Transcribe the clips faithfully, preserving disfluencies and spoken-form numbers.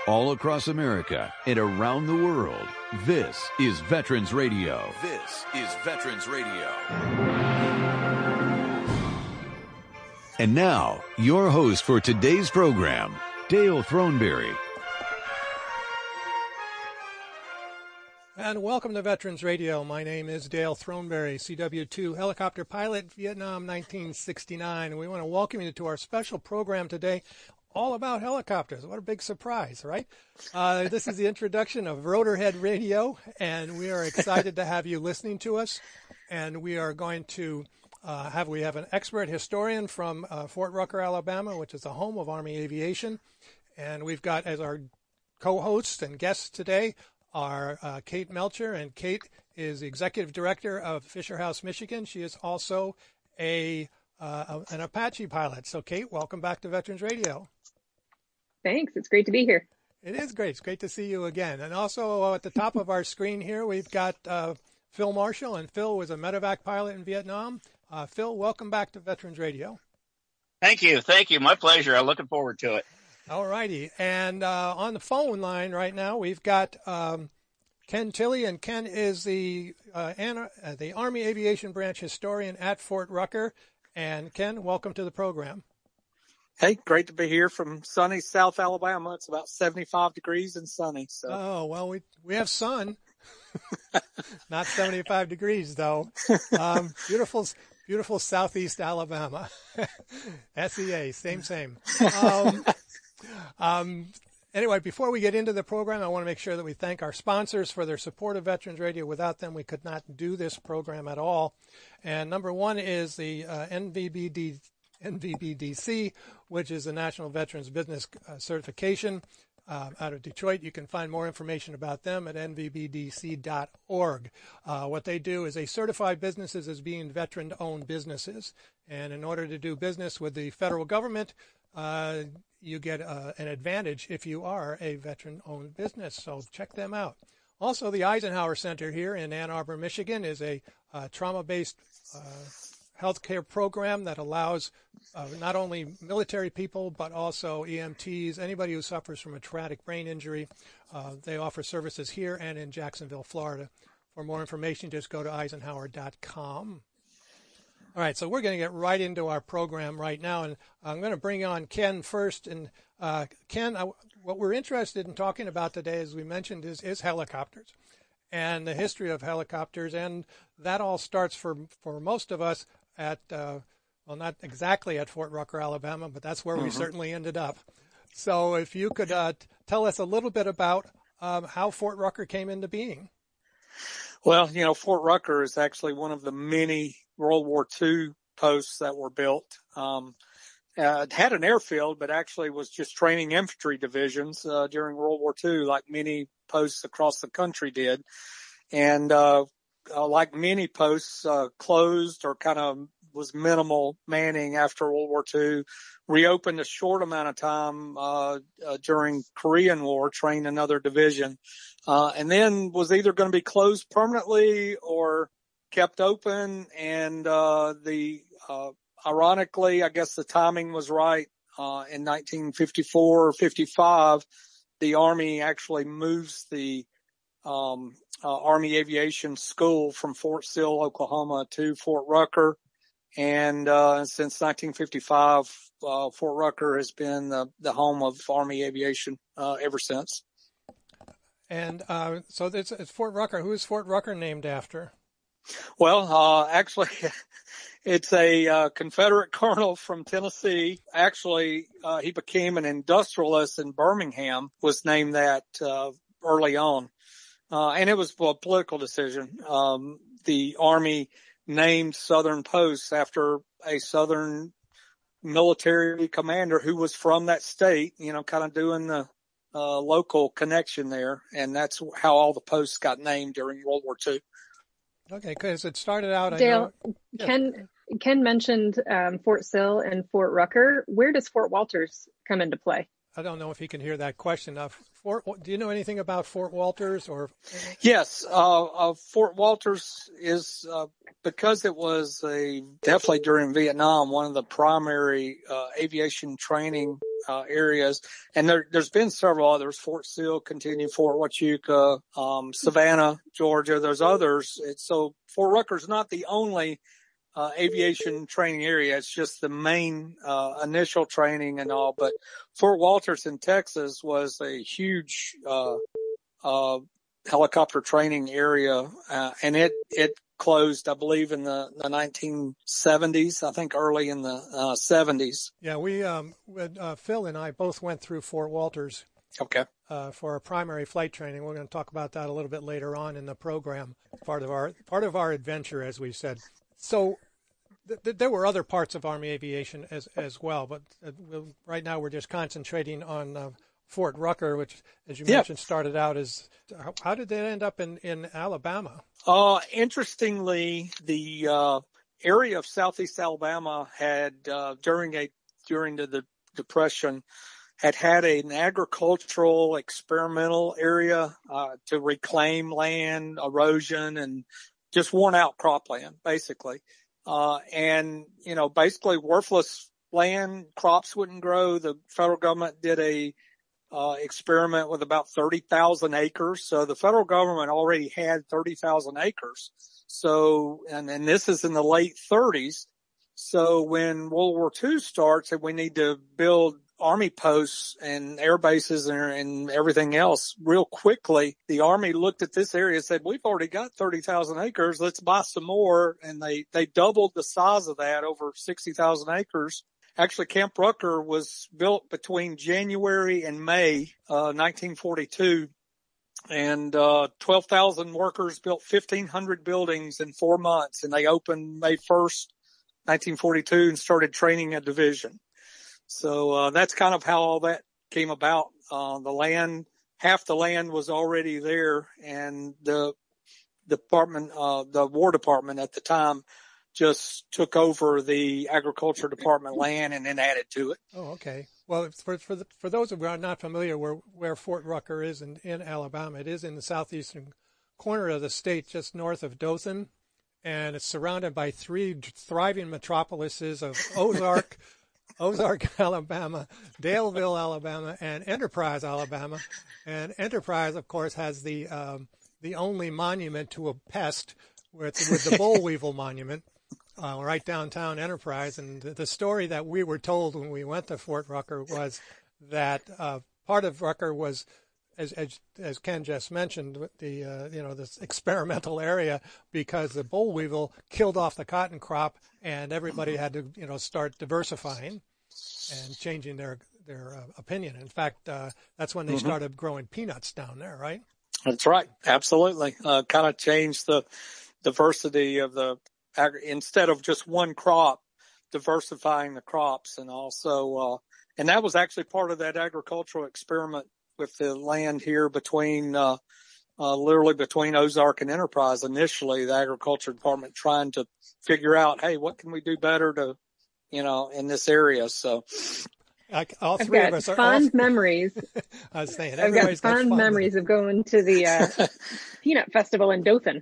all across America and around the world. This is Veterans Radio. This is Veterans Radio. And now, your host for today's program, Dale Throneberry. And welcome to Veterans Radio. My name is Dale Throneberry, C W two helicopter pilot, Vietnam nineteen sixty-nine. And we want to welcome you to our special program today, all about helicopters. What a big surprise, right? Uh, this is the introduction of Rotorhead Radio, and we are excited to have you listening to us. And we are going to uh, have, we have an expert historian from uh, Fort Rucker, Alabama, which is the home of Army Aviation. And we've got as our co-hosts and guests today are uh, Kate Melcher, and Kate is the executive director of Fisher House, Michigan. She is also a uh, an Apache pilot. So, Kate, welcome back to Veterans Radio. Thanks. It's great to be here. It is great. It's great to see you again. And also uh, at the top of our screen here, we've got uh, Phil Marshall, and Phil was a medevac pilot in Vietnam. Uh, Phil, welcome back to Veterans Radio. Thank you. Thank you. My pleasure. I'm looking forward to it. All righty. And uh, on the phone line right now, we've got um, Ken Tilley, and Ken is the uh, Anna, uh, the Army Aviation Branch historian at Fort Rucker. And Ken, welcome to the program. Hey, great to be here from sunny South Alabama. It's about seventy-five degrees and sunny. So. Oh, well, we we have sun. Not seventy-five degrees, though. Um, beautiful, beautiful Southeast Alabama. S E A, same, same. Um, Um, anyway, before we get into the program, I want to make sure that we thank our sponsors for their support of Veterans Radio. Without them, we could not do this program at all. And number one is the uh, N V B D, N V B D C, which is the National Veterans Business uh, Certification uh, out of Detroit. You can find more information about them at N V B D C dot org. Uh, what they do is they certify businesses as being veteran-owned businesses. And in order to do business with the federal government, uh, you get uh, an advantage if you are a veteran-owned business. So check them out. Also, the Eisenhower Center here in Ann Arbor, Michigan is a uh, trauma-based uh, healthcare program that allows uh, not only military people, but also E M Ts, anybody who suffers from a traumatic brain injury. Uh, they offer services here and in Jacksonville, Florida. For more information, just go to eisenhower dot com. All right, so we're going to get right into our program right now, and I'm going to bring on Ken first. And uh, Ken, I, what we're interested in talking about today, as we mentioned, is, is helicopters and the history of helicopters, and that all starts for for most of us at, uh, well, not exactly at Fort Rucker, Alabama, but that's where mm-hmm. we certainly ended up. So if you could uh, t- tell us a little bit about um, how Fort Rucker came into being. Well, you know, Fort Rucker is actually one of the many World War Two posts that were built. Um, uh, it had an airfield, but actually was just training infantry divisions uh, during World War Two, like many posts across the country did. And uh, uh, like many posts, uh, closed or kind of was minimal manning after World War Two, reopened a short amount of time uh, uh, during Korean War, trained another division, uh, and then was either going to be closed permanently or kept open. And uh, the uh, ironically, I guess the timing was right. Uh, in nineteen fifty-four or fifty-five, the Army actually moves the um, uh, Army Aviation School from Fort Sill, Oklahoma, to Fort Rucker. And uh, since nineteen fifty-five, uh, Fort Rucker has been the, the home of Army Aviation uh, ever since. And uh, so it's, it's Fort Rucker. Who is Fort Rucker named after? Well, uh, actually, it's a uh, Confederate colonel from Tennessee. Actually, uh, he became an industrialist in Birmingham, was named that uh, early on. Uh, and it was a political decision. Um, the Army named Southern Post after a Southern military commander who was from that state, you know, kind of doing the uh, local connection there. And that's how all the posts got named during World War Two. Okay, because it started out. Dale, I know, yeah. Ken, Ken mentioned um, Fort Sill and Fort Rucker. Where does Fort Walters come into play? I don't know if he can hear that question. Uh, Fort, do you know anything about Fort Walters? Or Yes, uh, uh, Fort Walters is uh, because it was a definitely during Vietnam one of the primary uh, aviation training uh, areas. And there, there's been several others, Fort Sill, continue, Fort Huachuca, um, Savannah, Georgia. There's others. It's, so Fort Rucker's not the only uh, aviation training area. It's just the main uh, initial training and all. But Fort Walters in Texas was a huge uh, uh, helicopter training area, uh, and it it closed, I believe, in the, the nineteen seventies. I think early in the uh, seventies. Yeah, we um, uh, Phil and I both went through Fort Walters. Okay. Uh, for our primary flight training. We're going to talk about that a little bit later on in the program. Part of our part of our adventure, as we said. So th- th- there were other parts of Army aviation as as well, but uh, we'll, right now we're just concentrating on uh, Fort Rucker, which, as you yeah. mentioned, started out as. How, how did they end up in, in Alabama? Uh, interestingly, the uh, area of Southeast Alabama had uh, during a during the, the Depression had had an agricultural experimental area uh, to reclaim land, erosion, and just worn out cropland, basically. Uh, and, you know, basically worthless land, crops wouldn't grow. The federal government did a uh, experiment with about thirty thousand acres. So the federal government already had thirty thousand acres. So, and, and this is in the late thirties. So when World War Two starts and we need to build Army posts and air bases and, and everything else real quickly, the Army looked at this area and said, we've already got thirty thousand acres. Let's buy some more. And they, they doubled the size of that, over sixty thousand acres. Actually, Camp Rucker was built between January and May, uh, nineteen forty-two. And, uh, twelve thousand workers built fifteen hundred buildings in four months. And they opened May first, nineteen forty-two, and started training a division. So, uh, that's kind of how all that came about. Uh, the land, half the land was already there, and the department, uh, the War Department at the time just took over the agriculture department land and then added to it. Oh, okay. Well, for for the, for those who are not familiar where where Fort Rucker is in, in Alabama, it is in the southeastern corner of the state, just north of Dothan, and it's surrounded by three thriving metropolises of Ozark, Ozark, Alabama, Daleville, Alabama, and Enterprise, Alabama. And Enterprise, of course, has the um, the only monument to a pest, with, with the boll weevil monument. Uh, right downtown Enterprise. And the story that we were told when we went to Fort Rucker was that uh, part of Rucker was, as, as as Ken just mentioned, the uh, you know this experimental area, because the boll weevil killed off the cotton crop, and everybody had to you know start diversifying and changing their their uh, opinion. In fact, uh, that's when they mm-hmm. started growing peanuts down there, right? That's right, absolutely. Uh, kind of changed the diversity of the. Instead of just one crop, diversifying the crops. And also, uh, and that was actually part of that agricultural experiment with the land here between, uh, uh, literally between Ozark and Enterprise. Initially, the agriculture department trying to figure out, hey, what can we do better to, you know, in this area? So. Like all three I've of us got are fond off. memories. I was saying, I've got fond got memories of going to the uh, Peanut Festival in Dothan.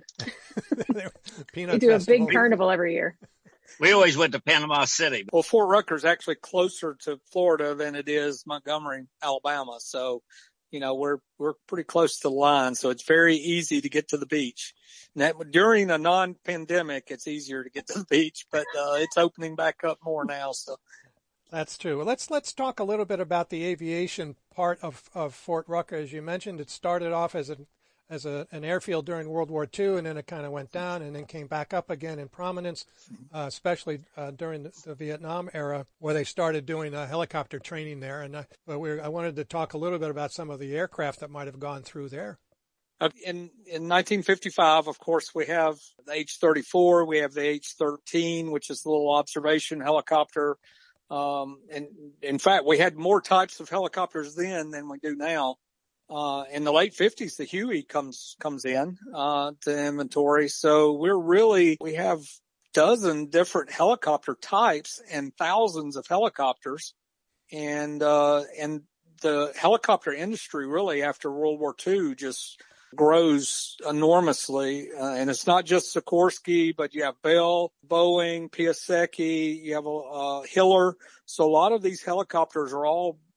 Peanut we do Festival. a big carnival every year. We always went to Panama City. Well, Fort Rucker is actually closer to Florida than it is Montgomery, Alabama. So, you know, we're we're pretty close to the line, so it's very easy to get to the beach. And that, during a non-pandemic, it's easier to get to the beach, but uh, it's opening back up more now. So. That's true. Well, let's let's talk a little bit about the aviation part of, of Fort Rucker. As you mentioned, it started off as a as a, an airfield during World War Two, and then it kind of went down and then came back up again in prominence, uh, especially uh, during the, the Vietnam era, where they started doing uh, helicopter training there. And uh, but we I wanted to talk a little bit about some of the aircraft that might have gone through there. In in nineteen fifty-five, of course, we have the H thirty-four, we have the H thirteen, which is the little observation helicopter. Um, and in fact, we had more types of helicopters then than we do now. Uh, in the late fifties, the Huey comes, comes in, uh, to inventory. So we're really, we have dozen different helicopter types and thousands of helicopters. And, uh, and the helicopter industry really after World War Two just grows enormously. Uh, and it's not just Sikorsky, but you have Bell, Boeing, Piasecki, you have a uh, Hiller. So a lot of these helicopters are all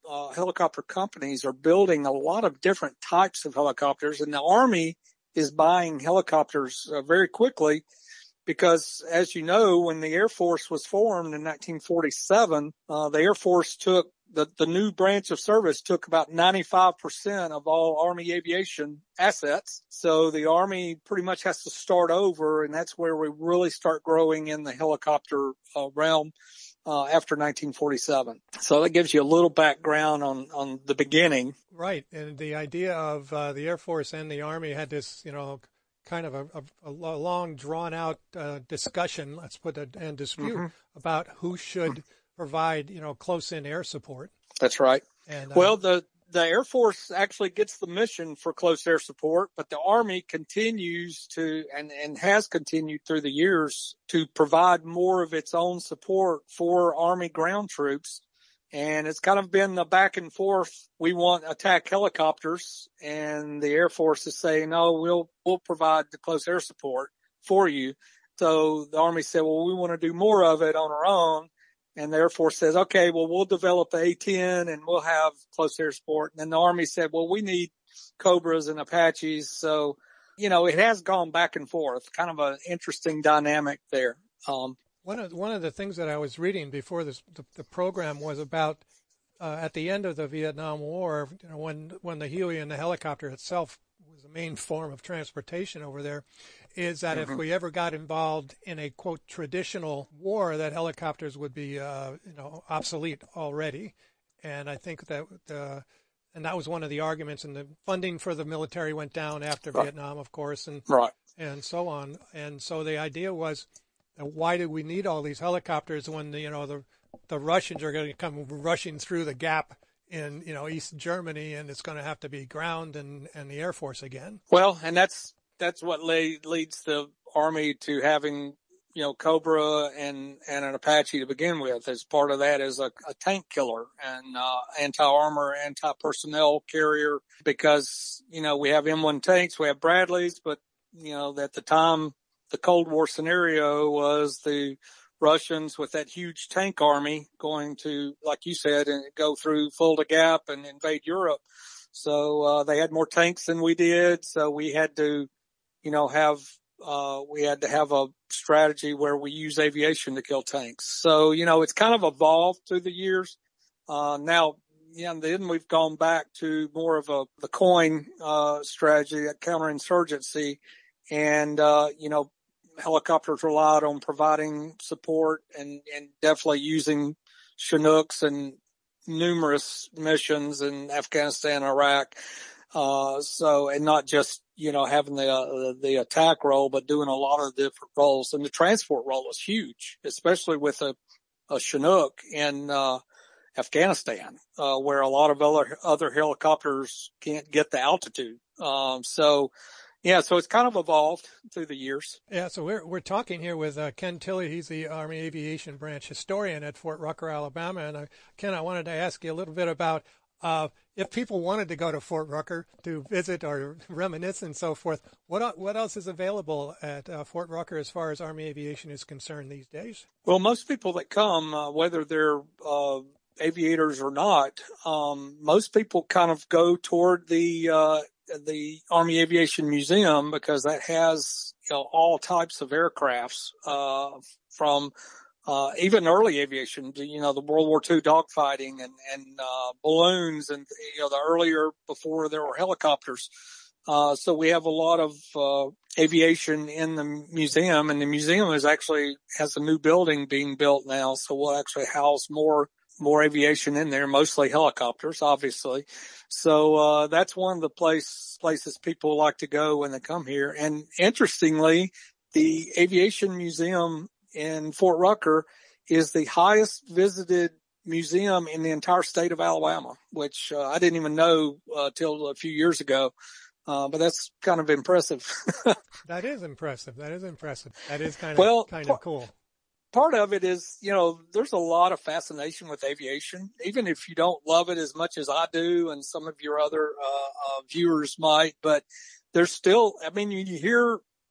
uh, helicopter companies are building a lot of different types of helicopters, and the Army is buying helicopters uh, very quickly because, as you know, when the Air Force was formed in nineteen forty-seven, uh, the Air Force took the, the new branch of service took about ninety-five percent of all Army aviation assets. So the Army pretty much has to start over, and that's where we really start growing in the helicopter uh, realm uh, after nineteen forty-seven. So that gives you a little background on, on the beginning. Right. And the idea of uh, the Air Force and the Army had this, you know, kind of a, a, a long, drawn-out uh, discussion, let's put it, and dispute mm-hmm. about who should provide, you know, close-in air support. That's right. And, uh, well, the, the Air Force actually gets the mission for close air support, but the Army continues to, and, and has continued through the years, to provide more of its own support for Army ground troops. And it's kind of been the back and forth. We want attack helicopters, and the Air Force is saying, no, we'll, we'll provide the close air support for you. So the Army said, well, we want to do more of it on our own. And the Air Force says, okay, well, we'll develop the A ten and we'll have close air support. And then the Army said, well, we need Cobras and Apaches. So, you know, it has gone back and forth, kind of an interesting dynamic there. Um, One of one of the things that I was reading before this the, the program was about uh, at the end of the Vietnam War, you know, when when the Huey and the helicopter itself was the main form of transportation over there, is that mm-hmm. if we ever got involved in a quote traditional war, that helicopters would be uh, you know obsolete already, and I think that the and that was one of the arguments, and the funding for the military went down after right. Vietnam, of course, and right. and so on, and so the idea was, why do we need all these helicopters when the, you know the the Russians are going to come rushing through the gap in you know East Germany, and it's going to have to be ground and, and the Air Force again? Well, and that's that's what lead, leads the Army to having you know Cobra and and an Apache to begin with. As part of that is a, a tank killer and uh, anti-armor, anti-personnel carrier, because you know we have M one tanks, we have Bradleys, but you know at the time, the Cold War scenario was the Russians with that huge tank army going to, like you said, and go through Fulda Gap and invade Europe. So, uh, they had more tanks than we did. So we had to, you know, have, uh, we had to have a strategy where we use aviation to kill tanks. So, you know, it's kind of evolved through the years. Uh, now, yeah, and then we've gone back to more of a, the coin, uh, strategy, a counterinsurgency. And, uh, you know, helicopters relied on providing support and, and definitely using Chinooks and numerous missions in Afghanistan, Iraq. Uh, so, and not just, you know, having the, uh, the attack role, but doing a lot of different roles. And the transport role is huge, especially with a, a Chinook in, uh, Afghanistan, uh, where a lot of other, other helicopters can't get the altitude. Um, so, Yeah, so it's kind of evolved through the years. Yeah, so we're we're talking here with uh, Ken Tilley. He's the Army Aviation Branch historian at Fort Rucker, Alabama. And uh, Ken, I wanted to ask you a little bit about uh, if people wanted to go to Fort Rucker to visit or reminisce and so forth, what what else is available at uh, Fort Rucker as far as Army aviation is concerned these days? Well, most people that come, uh, whether they're uh, aviators or not, um, most people kind of go toward the uh, the Army Aviation Museum, because that has, you know, all types of aircrafts, uh, from, uh, even early aviation, you know, the World War Two dogfighting and, and, uh, balloons and, you know, the earlier, before there were helicopters. Uh, so we have a lot of, uh, aviation in the museum, and the museum is actually has a new building being built now. So we'll actually house more more aviation in there, mostly helicopters, obviously. So, uh, that's one of the place, places people like to go when they come here. And interestingly, the Aviation Museum in Fort Rucker is the highest visited museum in the entire state of Alabama, which, uh, I didn't even know, uh, till a few years ago. Uh, but that's kind of impressive. That is impressive. That is impressive. That is kind of, well, kind of cool. Part of it is, you know, there's a lot of fascination with aviation, even if you don't love it as much as I do and some of your other uh, uh, viewers might. But there's still, I mean, you hear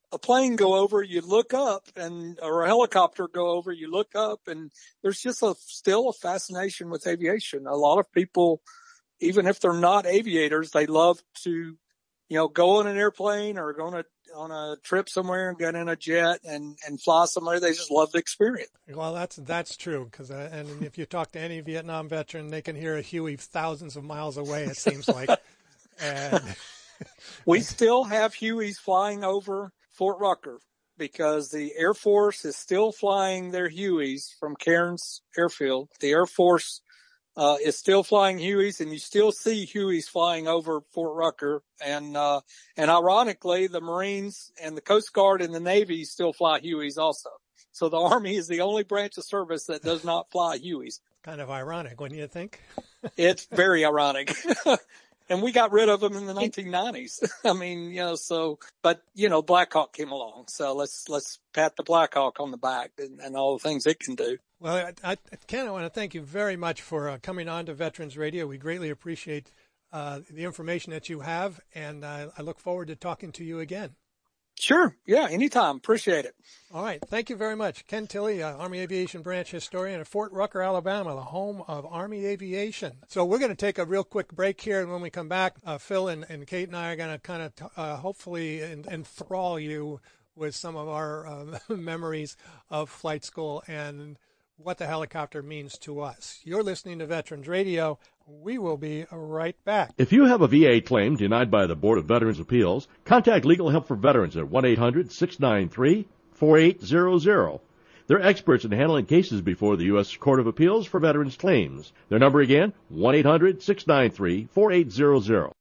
a plane go over, you look up, and or a helicopter go over, you look up, and there's just a still a fascination with aviation. A lot of people, even if they're not aviators, they love to, you know, go on an airplane or go on a on a trip somewhere and get in a jet and, and fly somewhere. They just love the experience. Well, that's that's true. Because uh, and if you talk to any Vietnam veteran, they can hear a Huey thousands of miles away, it seems like. And we still have Hueys flying over Fort Rucker because the Air Force is still flying their Hueys from Cairns Airfield. The Air Force Uh, is still flying Hueys, and you still see Hueys flying over Fort Rucker. And, uh, and ironically, the Marines and the Coast Guard and the Navy still fly Hueys also. So the Army is the only branch of service that does not fly Hueys. Kind of ironic, wouldn't you think? It's very ironic. And we got rid of them in the nineteen nineties. I mean, you know, so, but, you know, Black Hawk came along. So let's, let's pat the Black Hawk on the back and, and all the things it can do. Well, I, I, Ken, I want to thank you very much for uh, coming on to Veterans Radio. We greatly appreciate uh, the information that you have, and uh, I look forward to talking to you again. Sure. Yeah, anytime. Appreciate it. All right. Thank you very much. Ken Tilley, uh, Army Aviation Branch Historian at Fort Rucker, Alabama, the home of Army Aviation. So we're going to take a real quick break here, and when we come back, uh, Phil and, and Kate and I are going to kind of t- uh, hopefully en- enthrall you with some of our uh, memories of flight school and what the helicopter means to us. You're listening to Veterans Radio. We will be right back. If you have a V A claim denied by the Board of Veterans' Appeals, contact Legal Help for Veterans at one eight hundred six nine three four eight zero zero. They're experts in handling cases before the U S Court of Appeals for Veterans Claims. Their number again, one eight hundred six nine three four eight zero zero.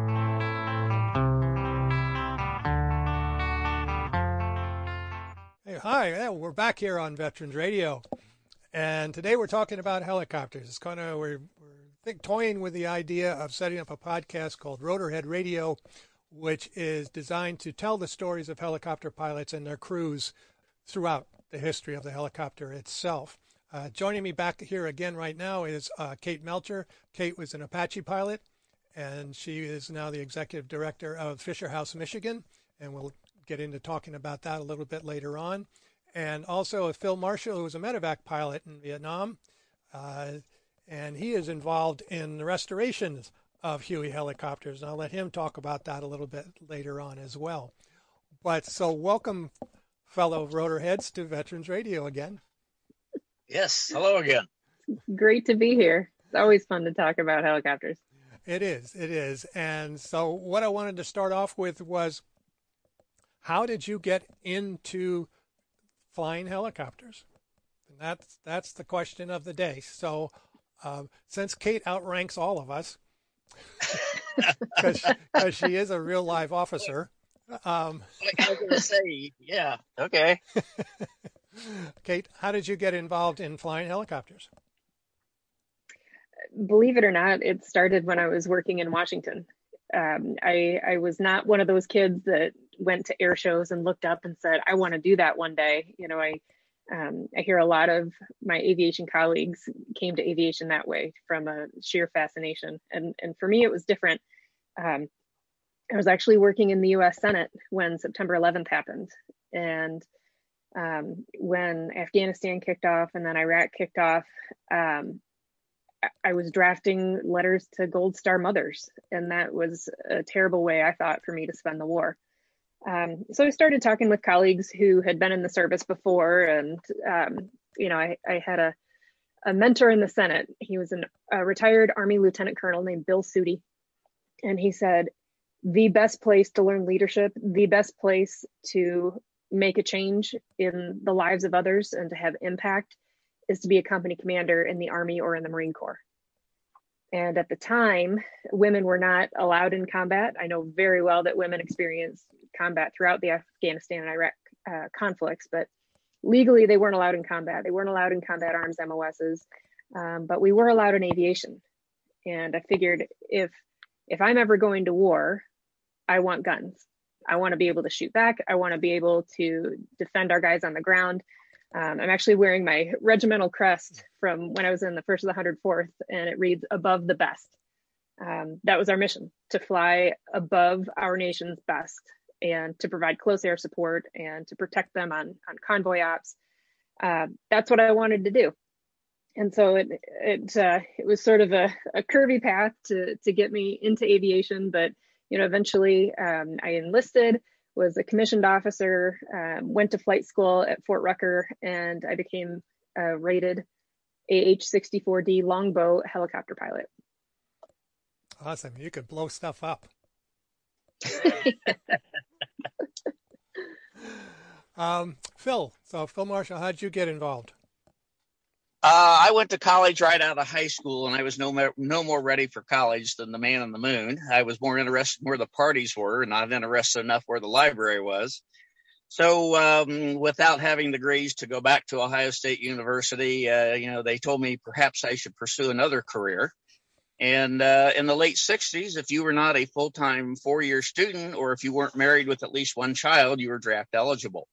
Hey, hi, yeah, we're back here on Veterans Radio. And today we're talking about helicopters. It's kind of, we're, we're think, toying with the idea of setting up a podcast called Rotorhead Radio, which is designed to tell the stories of helicopter pilots and their crews throughout the history of the helicopter itself. Uh, joining me back here again right now is uh, Kate Melcher. Kate was an Apache pilot, and she is now the executive director of Fisher House, Michigan, and we'll get into talking about that a little bit later on. And also Phil Marshall, who was a medevac pilot in Vietnam, uh, and he is involved in the restorations of Huey helicopters. And I'll let him talk about that a little bit later on as well. But so welcome, fellow Rotorheads, to Veterans Radio again. Yes, hello again. Great to be here. It's always fun to talk about helicopters. It is, it is. And so what I wanted to start off with was, how did you get into flying helicopters? And that's that's the question of the day. So um, since Kate outranks all of us, because she, she is a real live officer. Um, I was going to say, yeah, okay. Kate, how did you get involved in flying helicopters? Believe it or not, it started when I was working in Washington. Um, I, I was not one of those kids that went to air shows and looked up and said, I want to do that one day. You know, I, um, I hear a lot of my aviation colleagues came to aviation that way, from a sheer fascination. And, and for me, it was different. Um, I was actually working in the U S Senate when September eleventh happened. And um, when Afghanistan kicked off and then Iraq kicked off, um, I was drafting letters to Gold Star mothers, and that was a terrible way, I thought, for me to spend the war. Um, so I started talking with colleagues who had been in the service before, and um, you know, I, I had a, a mentor in the Senate. He was an, a retired Army Lieutenant Colonel named Bill Sudi, and he said, the best place to learn leadership, the best place to make a change in the lives of others and to have impact, is to be a company commander in the Army or in the Marine Corps. And at the time, women were not allowed in combat. I know very well that women experienced combat throughout the Afghanistan and Iraq uh, conflicts, but legally they weren't allowed in combat. They weren't allowed in combat arms, M O Ss, um, but we were allowed in aviation. And I figured if if I'm ever going to war, I want guns. I want to be able to shoot back. I want to be able to defend our guys on the ground. Um, I'm actually wearing my regimental crest from when I was in the first of the one hundred fourth, and it reads above the best. Um, that was our mission, to fly above our nation's best. and to provide close air support and to protect them on, on convoy ops. Uh, that's what I wanted to do. And so it it uh, it was sort of a, a curvy path to to get me into aviation, but you know eventually um, I enlisted, was a commissioned officer, um, went to flight school at Fort Rucker, and I became a rated A H sixty-four D longbow helicopter pilot. Awesome! You could blow stuff up. um, Phil, so Phil Marshall, how'd you get involved? Uh, I went to college right out of high school, and I was no more, no more ready for college than the man on the moon. I was more interested in where the parties were, and not interested enough where the library was. So um, without having degrees to go back to Ohio State University, uh, you know, they told me perhaps I should pursue another career. And uh, in the late sixties, if you were not a full-time four-year student, or if you weren't married with at least one child, you were draft eligible.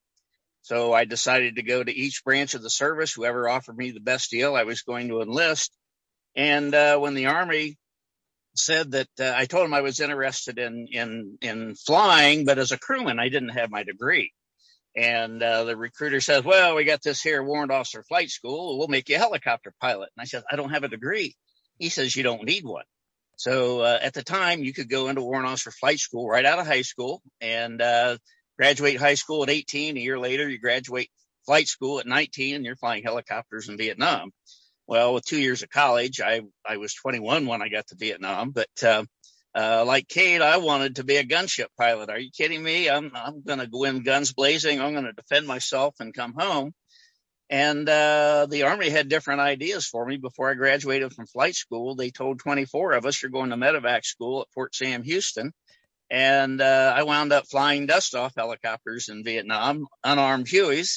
So I decided to go to each branch of the service. Whoever offered me the best deal, I was going to enlist. And uh, when the Army said that, uh, I told them I was interested in, in, in flying, but as a crewman, I didn't have my degree. And uh, the recruiter says, well, we got this here warrant officer flight school. We'll make you a helicopter pilot. And I said, I don't have a degree. He says, you don't need one. So uh, at the time, you could go into warrant officer flight school right out of high school and uh, graduate high school at eighteen. A year later, you graduate flight school at nineteen, and you're flying helicopters in Vietnam. Well, with two years of college, I, I was twenty-one when I got to Vietnam. But uh, uh, like Kate, I wanted to be a gunship pilot. Are you kidding me? I'm, I'm going to go in guns blazing. I'm going to defend myself and come home. And uh, the Army had different ideas for me. Before I graduated from flight school, they told twenty-four of us, you're going to medevac school at Fort Sam Houston. And uh, I wound up flying dust-off helicopters in Vietnam, unarmed Hueys,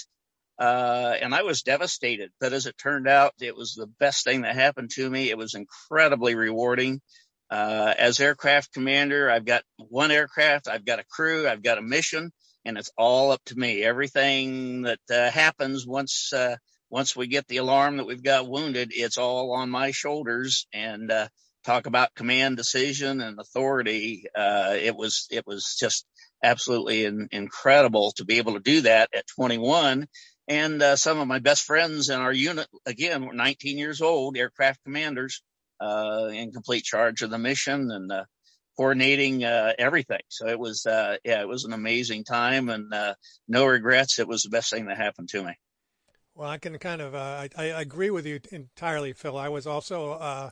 uh, and I was devastated. But as it turned out, it was the best thing that happened to me. It was incredibly rewarding. Uh, as aircraft commander, I've got one aircraft, I've got a crew, I've got a mission, and it's all up to me. Everything that uh, happens once uh, once we get the alarm that we've got wounded, it's all on my shoulders. And uh, talk about command, decision, and authority. Uh, it was it was just absolutely in, incredible to be able to do that at twenty-one. And uh, some of my best friends in our unit, again, were nineteen years old, aircraft commanders, uh, in complete charge of the mission and uh, coordinating uh, everything. So it was, uh, yeah, it was an amazing time, and uh, no regrets. It was the best thing that happened to me. Well, I can kind of, uh, I, I agree with you entirely, Phil. I was also uh,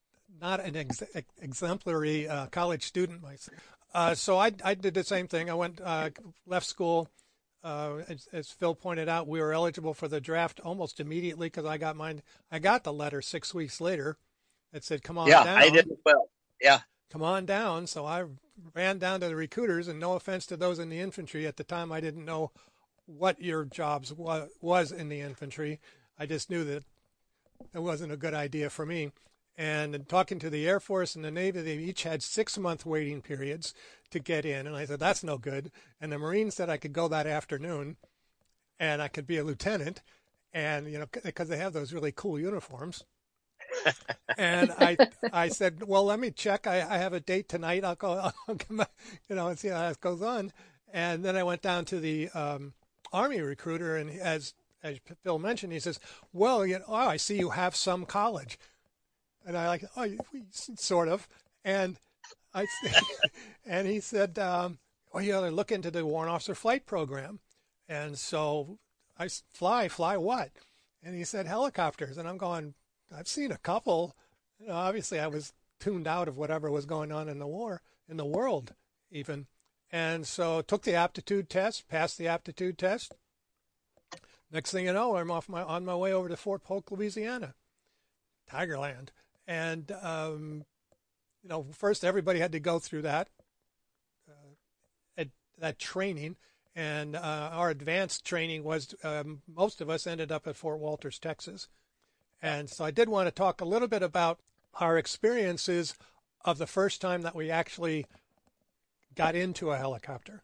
not an ex- exemplary uh, college student myself. Uh, so I, I did the same thing. I went, uh, left school. Uh, as, as Phil pointed out, we were eligible for the draft almost immediately because I got mine. I got the letter six weeks later that said, come on yeah, down. Yeah, I did as well. Yeah. Come on down. So I ran down to the recruiters, and no offense to those in the infantry. At the time, I didn't know what your jobs wa- was in the infantry. I just knew that it wasn't a good idea for me. And in talking to the Air Force and the Navy, they each had six-month waiting periods to get in. And I said, that's no good. And the Marines said I could go that afternoon, and I could be a lieutenant, and, you know, because they have those really cool uniforms. And I I said, well, let me check. I, I have a date tonight. I'll go, I'll come back, you know, and see how it goes on. And then I went down to the um, Army recruiter, and as as Phil mentioned, he says, well, you know, oh, I see you have some college. And I like, oh, sort of. And I, and he said, um, oh, you ought to look into the warrant officer flight program. And so I said, fly, fly what? And he said, helicopters. And I'm going, I've seen a couple. You know, obviously, I was tuned out of whatever was going on in the war, in the world even. And so took the aptitude test, passed the aptitude test. Next thing you know, I'm off my on my way over to Fort Polk, Louisiana, Tigerland. And, um, you know, first everybody had to go through that, uh, that training. And uh, our advanced training was, um, most of us ended up at Fort Walters, Texas. And so I did want to talk a little bit about our experiences of the first time that we actually got into a helicopter.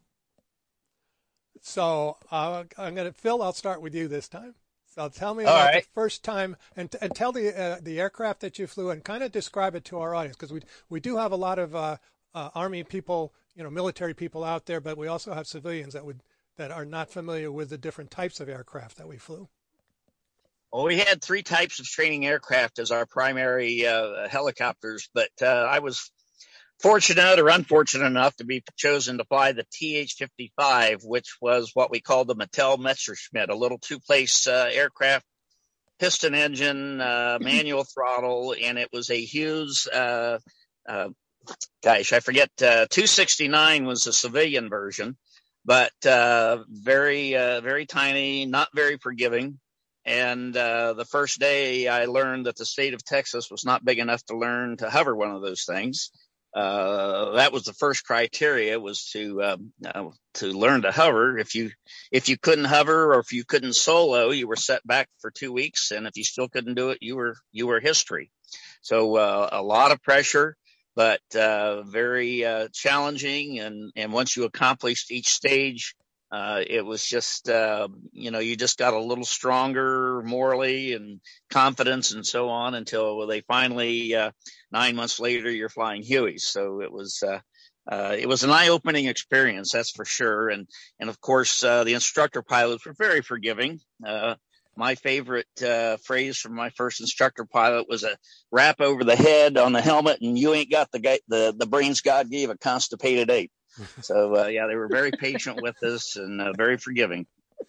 So uh, I'm going to, Phil, I'll start with you this time. So tell me about right. the first time, and and tell the uh, the aircraft that you flew, and kind of describe it to our audience, because we we do have a lot of uh, uh, Army people, you know, military people out there, but we also have civilians that would that are not familiar with the different types of aircraft that we flew. Well, we had three types of training aircraft as our primary uh, helicopters, but uh, I was fortunate or unfortunate enough to be chosen to fly the T H fifty-five, which was what we called the Mattel Messerschmitt, a little two-place uh, aircraft, piston engine, uh, manual throttle, and it was a Hughes, uh, uh, gosh, I forget, uh, two sixty-nine was the civilian version, but uh, very, uh, very tiny, not very forgiving. And uh, the first day I learned that the state of Texas was not big enough to learn to hover one of those things. Uh, that was the first criteria, was to um, uh, to learn to hover. If you if you couldn't hover, or if you couldn't solo, you were set back for two weeks. And if you still couldn't do it, you were you were history. So uh, a lot of pressure, but uh, very uh, challenging. And and once you accomplished each stage, uh, it was just uh, you know you just got a little stronger morally and confidence and so on, until they finally. Uh, Nine months later, you're flying Hueys. So it was uh, uh, it was an eye-opening experience, that's for sure. And and of course, uh, the instructor pilots were very forgiving. Uh, my favorite uh, phrase from my first instructor pilot was a rap over the head on the helmet, and you ain't got the guy, the the brains God gave a constipated ape. So uh, yeah, they were very patient with us and uh, very forgiving.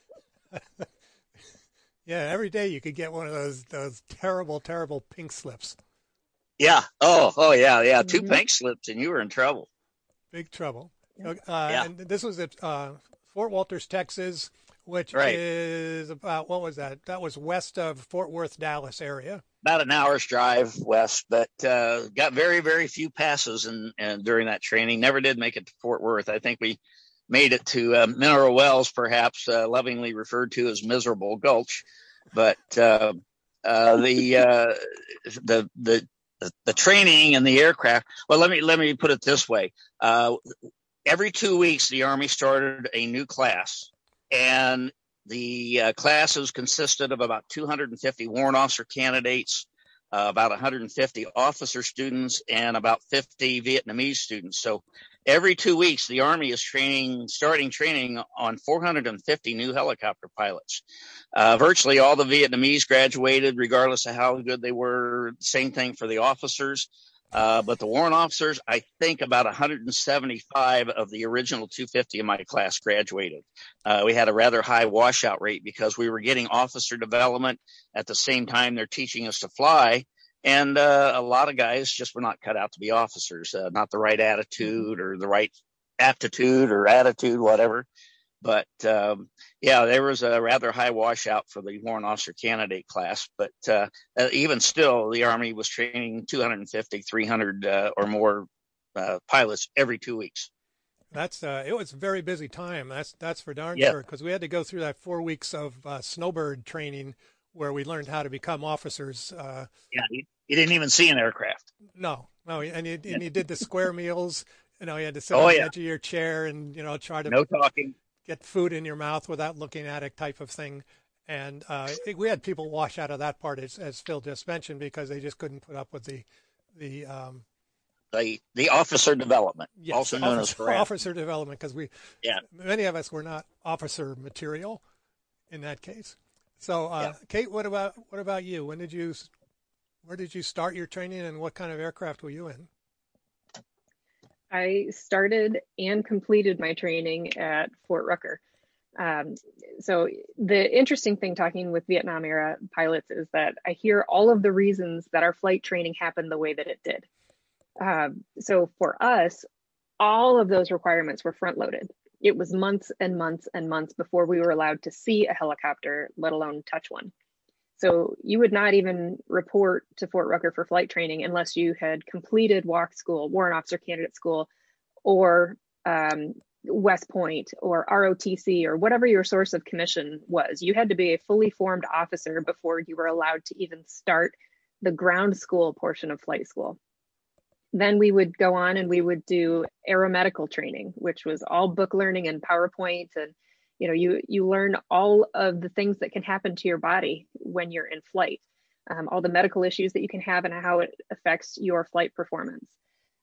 Yeah, every day you could get one of those those terrible, terrible pink slips. Yeah. Oh, oh, yeah, yeah. Two Mhm. pink slips, and you were in trouble. Big trouble. Yeah. Uh, Yeah. And this was at uh, Fort Walters, Texas, which Right. is about, what was that? That was west of Fort Worth, Dallas area. About an hour's drive west, but uh, got very, very few passes and and during that training. Never did make it to Fort Worth. I think we made it to uh, Mineral Wells, perhaps uh, lovingly referred to as Miserable Gulch. But uh, uh, the uh, the the The, the training and the aircraft. Well, let me let me put it this way. Uh, every two weeks, the Army started a new class, and the uh, classes consisted of about two hundred fifty warrant officer candidates, uh, about one hundred fifty officer students, and about fifty Vietnamese students. So every two weeks, the Army is training, starting training on four hundred fifty new helicopter pilots. Uh, virtually all the Vietnamese graduated, regardless of how good they were. Same thing for the officers. Uh, but the warrant officers, I think about one hundred seventy-five of the original two hundred fifty in my class graduated. Uh, we had a rather high washout rate because we were getting officer development at the same time they're teaching us to fly. And uh, a lot of guys just were not cut out to be officers, uh, not the right attitude or the right aptitude or attitude, whatever. But um, yeah, there was a rather high washout for the warrant officer candidate class. But uh, uh, even still, the Army was training two hundred fifty, three hundred uh, or more uh, pilots every two weeks. That's uh, it was a very busy time. That's that's for darn Yeah. sure, because we had to go through that four weeks of uh, snowbird training where we learned how to become officers. Uh, Yeah, you, you didn't even see an aircraft. no, no, and you, and you did the square meals. You know, you had to sit Oh, on the yeah. edge of your chair and, you know, try to No talking. get food in your mouth without looking at it, type of thing. And uh, it, we had people wash out of that part, as, as Phil just mentioned, because they just couldn't put up with the the um, The the officer development, yes, also known as officer, FRAP. officer development, because we Yeah. many of us were not officer material in that case. So, uh, Yeah. Kate, what about what about you? When did you where did you start your training, and what kind of aircraft were you in? I started and completed my training at Fort Rucker. Um, so the interesting thing talking with Vietnam era pilots is that I hear all of the reasons that our flight training happened the way that it did. Um, so for us, all of those requirements were front loaded. It was months and months and months before we were allowed to see a helicopter, let alone touch one. So you would not even report to Fort Rucker for flight training unless you had completed walk school, warrant officer candidate school, or um, West Point or R O T C or whatever your source of commission was. You had to be a fully formed officer before you were allowed to even start the ground school portion of flight school. Then we would go on and we would do aeromedical training, which was all book learning and PowerPoint. And, you know, you, you learn all of the things that can happen to your body when you're in flight, um, all the medical issues that you can have and how it affects your flight performance.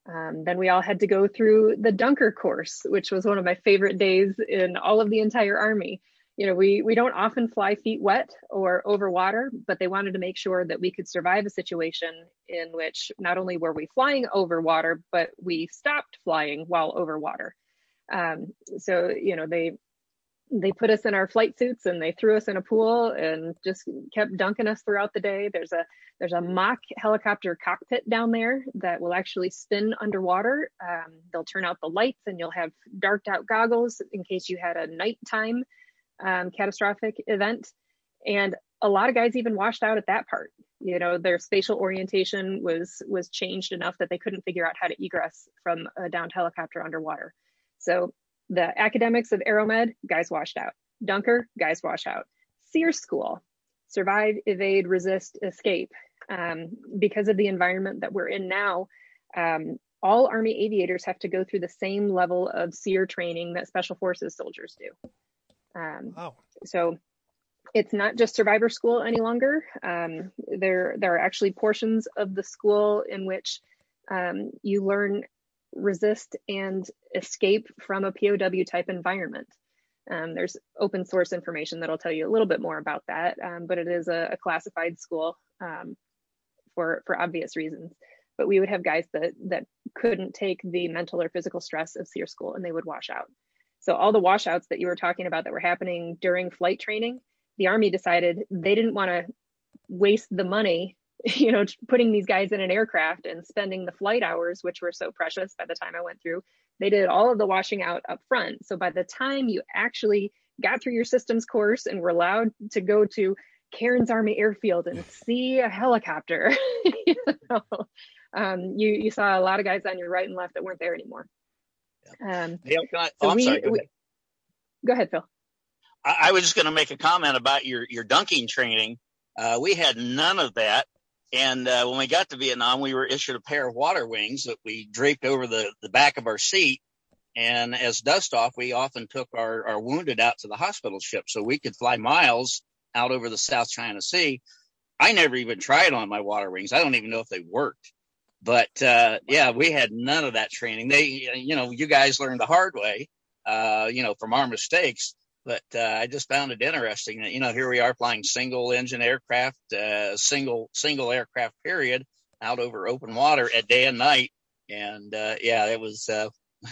Um, then we all had to go through the Dunker course, which was one of my favorite days in all of the entire Army. You know, we, we don't often fly feet wet or over water, but they wanted to make sure that we could survive a situation in which not only were we flying over water, but we stopped flying while over water. Um, so, you know, they they put us in our flight suits and they threw us in a pool and just kept dunking us throughout the day. There's a there's a mock helicopter cockpit down there that will actually spin underwater. Um, they'll turn out the lights and you'll have darked out goggles in case you had a nighttime um, catastrophic event. And a lot of guys even washed out at that part. You know, their spatial orientation was was changed enough that they couldn't figure out how to egress from a downed helicopter underwater. So the academics of Aeromed, guys washed out. Dunker, guys wash out. SEER school, survive, evade, resist, escape. Um, because of the environment that we're in now, um, all Army aviators have to go through the same level of SEER training that Special Forces soldiers do. Um, Wow. So it's not just survivor school any longer. Um, there, there are actually portions of the school in which um, you learn resist and escape from a P O W type environment. Um, there's open source information that'll tell you a little bit more about that, um, but it is a, a classified school um, for, for obvious reasons. But we would have guys that, that couldn't take the mental or physical stress of SEER school and they would wash out. So all the washouts that you were talking about that were happening during flight training, the Army decided they didn't want to waste the money, you know, putting these guys in an aircraft and spending the flight hours, which were so precious by the time I went through. They did all of the washing out up front. So by the time you actually got through your systems course and were allowed to go to Cairns Army Airfield and see a helicopter, you know, um, you, you saw a lot of guys on your right and left that weren't there anymore. Um, Yeah, I, so oh, I'm we, sorry. Go we, ahead. go ahead, Phil. I, I was just going to make a comment about your, your dunking training. Uh, we had none of that. And uh, when we got to Vietnam, we were issued a pair of water wings that we draped over the, the back of our seat. And as dust off, we often took our, our wounded out to the hospital ship so we could fly miles out over the South China Sea. I never even tried on my water wings. I don't even know if they worked. But uh, yeah, we had none of that training. They, you know, you guys learned the hard way, uh, you know, from our mistakes. But uh, I just found it interesting that, you know, here we are flying single engine aircraft, uh, single single aircraft period out over open water at day and night. And uh, yeah, it was, uh,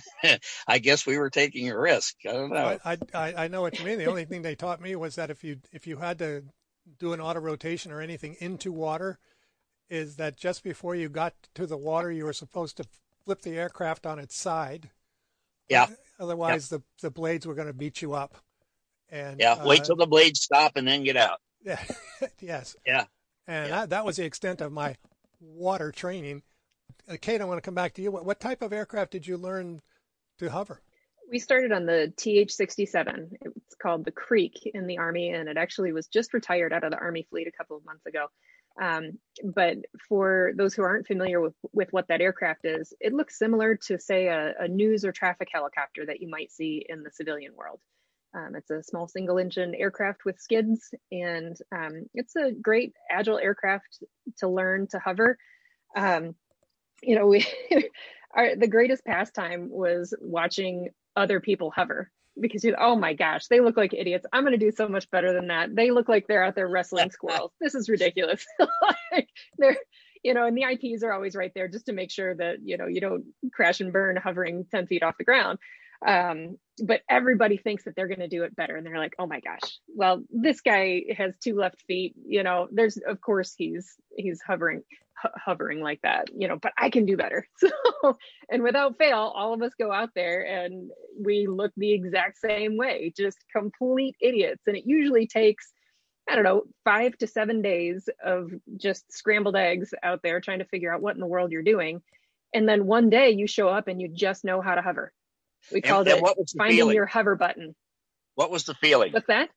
I guess we were taking a risk. I don't know. I, I, I know what you mean. The only thing they taught me was that if you if you had to do an auto rotation or anything into water, is that just before you got to the water, you were supposed to flip the aircraft on its side. Yeah. Otherwise, yeah. the, the blades were going to beat you up. And yeah, wait uh, till the blades stop and then get out. Yeah, yes. Yeah. And yeah. That, that was the extent of my water training. Uh, Kate, I want to come back to you. What, what type of aircraft did you learn to hover? We started on the T H sixty-seven. It's called the Creek in the Army, and it actually was just retired out of the Army fleet a couple of months ago. Um, but for those who aren't familiar with, with what that aircraft is, it looks similar to, say, a, a news or traffic helicopter that you might see in the civilian world. Um, it's a small single engine aircraft with skids, and um, it's a great agile aircraft to learn to hover. Um, you know, we our, the greatest pastime was watching other people hover, because you, oh my gosh, they look like idiots. I'm going to do so much better than that. They look like they're out there wrestling squirrels. This is ridiculous. Like, they're, you know, and the I Ps are always right there just to make sure that, you know, you don't crash and burn hovering ten feet off the ground. Um, but everybody thinks that they're going to do it better. And they're like, oh my gosh, well, this guy has two left feet, you know, there's, of course he's, he's hovering, ho- hovering like that, you know, but I can do better. So, and without fail, all of us go out there and we look the exact same way, just complete idiots. And it usually takes, I don't know, five to seven days of just scrambled eggs out there trying to figure out what in the world you're doing. And then one day you show up and you just know how to hover. We called and, it and finding feeling? your hover button. What was the feeling? What's that?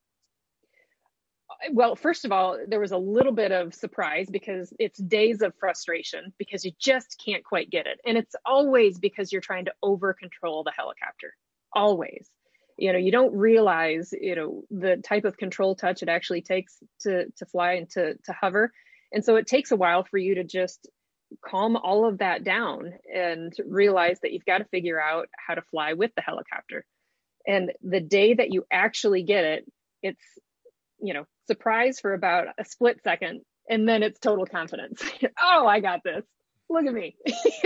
Well, first of all, there was a little bit of surprise because it's days of frustration because you just can't quite get it. And it's always because you're trying to over control the helicopter. Always. You know, you don't realize, you know, the type of control touch it actually takes to, to fly and to, to hover. And so it takes a while for you to just calm all of that down and realize that you've got to figure out how to fly with the helicopter. And the day that you actually get it, it's, you know, surprise for about a split second, and then it's total confidence. Oh, I got this. Look at me.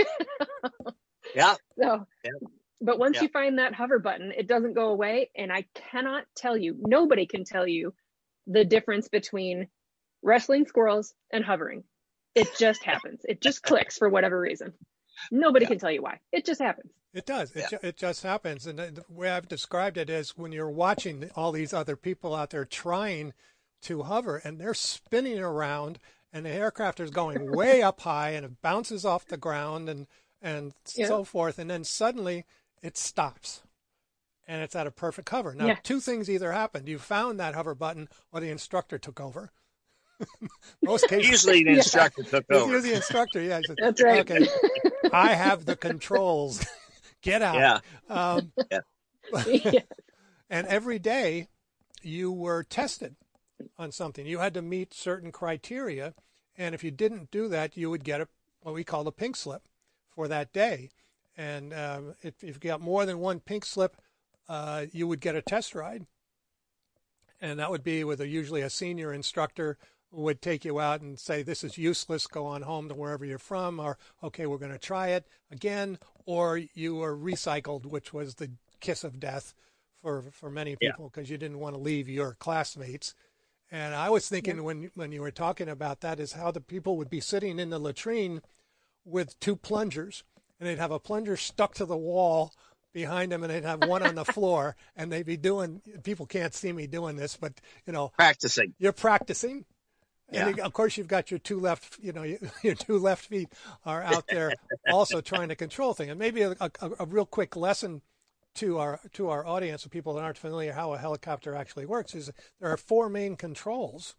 Yeah. So, yeah. But once yeah. you find that hover button, it doesn't go away. And I cannot tell you, nobody can tell you the difference between wrestling squirrels and hovering. It just happens. It just clicks for whatever reason. Nobody yeah. can tell you why. It just happens. It does. It, yeah. ju- it just happens. And the way I've described it is when you're watching all these other people out there trying to hover, and they're spinning around, and the aircraft is going way up high, and it bounces off the ground, and and yeah. so forth, and then suddenly it stops, and it's at a perfect hover. Now, yeah. two things either happened: you found that hover button, or the instructor took over. Most cases, usually the instructor yeah. took over. Usually the instructor, yeah. Said, That's right. Okay, I have the controls. Get out. Yeah. Um, yeah. yeah. And every day you were tested on something. You had to meet certain criteria. And if you didn't do that, you would get a, what we call a pink slip for that day. And um, if, if you got more than one pink slip, uh, you would get a test ride. And that would be with a, usually a senior instructor who would take you out and say, this is useless, go on home to wherever you're from, or, okay, we're going to try it again. Or you were recycled, which was the kiss of death for, for many people because yeah. you didn't want to leave your classmates. And I was thinking yeah. when, when you were talking about that is how the people would be sitting in the latrine with two plungers, and they'd have a plunger stuck to the wall behind them, and they'd have one on the floor, and they'd be doing, people can't see me doing this, but, you know. Practicing. You're practicing. Yeah. And of course, you've got your two left, you know, your two left feet are out there also trying to control things. And maybe a, a, a real quick lesson to our to our audience of people that aren't familiar how a helicopter actually works is there are four main controls.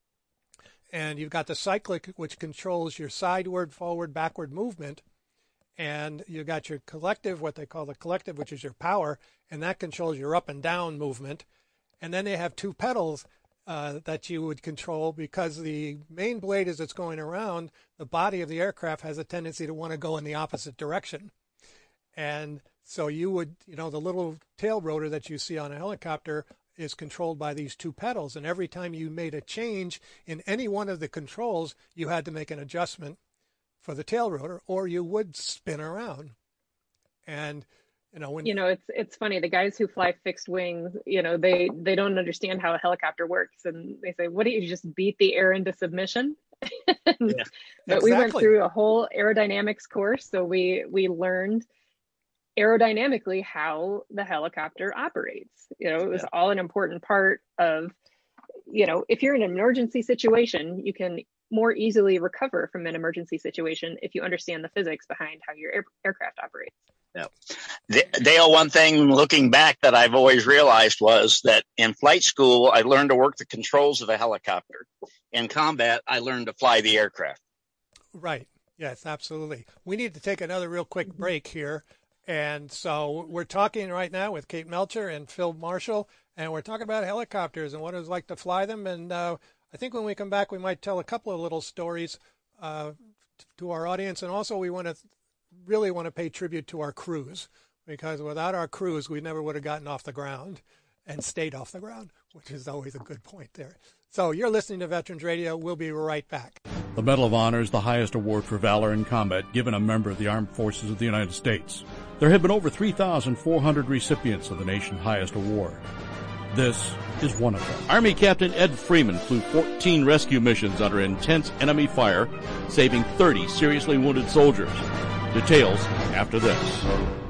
And you've got the cyclic, which controls your sideward, forward, backward movement. And you got your collective, what they call the collective, which is your power, and that controls your up and down movement. And then they have two pedals uh, that you would control because the main blade, as it's going around, the body of the aircraft has a tendency to want to go in the opposite direction. And so you would, you know, the little tail rotor that you see on a helicopter is controlled by these two pedals. And every time you made a change in any one of the controls, you had to make an adjustment for the tail rotor, or you would spin around. And, you know, when you know, it's it's funny, the guys who fly fixed wings, you know, they they don't understand how a helicopter works, and they say, what do you just beat the air into submission? yeah. But exactly. we went through a whole aerodynamics course, so we we learned aerodynamically how the helicopter operates. You know, it was yeah. all an important part of, you know, if you're in an emergency situation, you can more easily recover from an emergency situation if you understand the physics behind how your air, aircraft operates. Yeah. Dale, one thing looking back that I've always realized was that in flight school, I learned to work the controls of a helicopter. In combat, I learned to fly the aircraft. Right. Yes, absolutely. We need to take another real quick break here. And so we're talking right now with Kate Melcher and Phil Marshall, and we're talking about helicopters and what it was like to fly them. And uh, I think when we come back, we might tell a couple of little stories uh, to our audience. And also we want to really want to pay tribute to our crews, because without our crews, we never would have gotten off the ground and stayed off the ground, which is always a good point there. So you're listening to Veterans Radio. We'll be right back. The Medal of Honor is the highest award for valor in combat given a member of the Armed Forces of the United States. There have been over three thousand four hundred recipients of the nation's highest award. This is one of them. Army Captain Ed Freeman flew fourteen rescue missions under intense enemy fire, saving thirty seriously wounded soldiers. Details after this.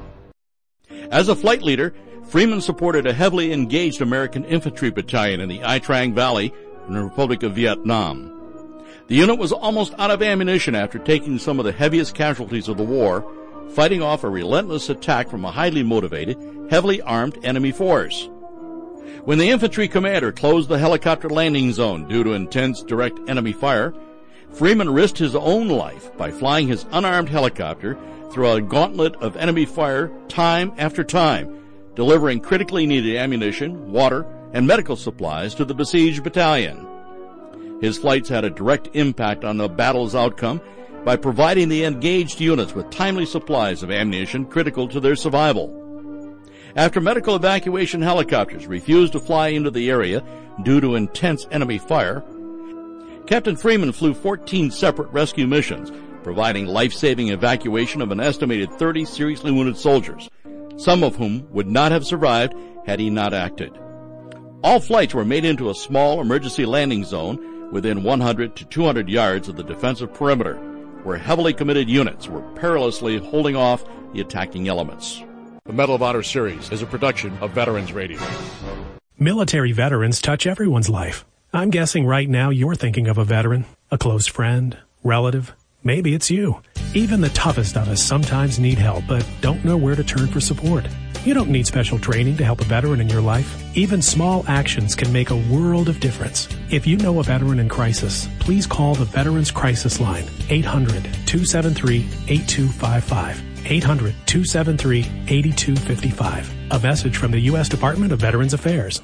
As a flight leader, Freeman supported a heavily engaged American infantry battalion in the Ai Trang Valley in the Republic of Vietnam. The unit was almost out of ammunition after taking some of the heaviest casualties of the war, fighting off a relentless attack from a highly motivated, heavily armed enemy force. When the infantry commander closed the helicopter landing zone due to intense direct enemy fire, Freeman risked his own life by flying his unarmed helicopter through a gauntlet of enemy fire time after time, delivering critically needed ammunition, water, and medical supplies to the besieged battalion. His flights had a direct impact on the battle's outcome, by providing the engaged units with timely supplies of ammunition critical to their survival. After medical evacuation helicopters refused to fly into the area due to intense enemy fire, Captain Freeman flew fourteen separate rescue missions, providing life-saving evacuation of an estimated thirty seriously wounded soldiers, some of whom would not have survived had he not acted. All flights were made into a small emergency landing zone within one hundred to two hundred yards of the defensive perimeter, where heavily committed units were perilously holding off the attacking elements. The Medal of Honor series is a production of Veterans Radio. Military veterans touch everyone's life. I'm guessing right now you're thinking of a veteran, a close friend, relative. Maybe it's you. Even the toughest of us sometimes need help, but don't know where to turn for support. You don't need special training to help a veteran in your life. Even small actions can make a world of difference. If you know a veteran in crisis, please call the Veterans Crisis Line, eight hundred, two seven three, eight two five five. eight hundred, two seven three, eight two five five. A message from the U S Department of Veterans Affairs.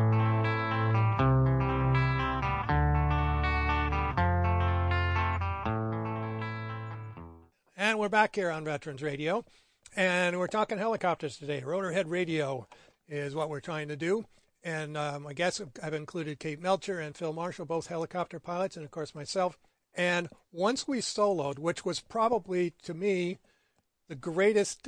And we're back here on Veterans Radio, and we're talking helicopters today. Rotorhead radio is what we're trying to do. And um, I guess I've included Kate Melcher and Phil Marshall, both helicopter pilots, and of course myself. And once we soloed, which was probably, to me, the greatest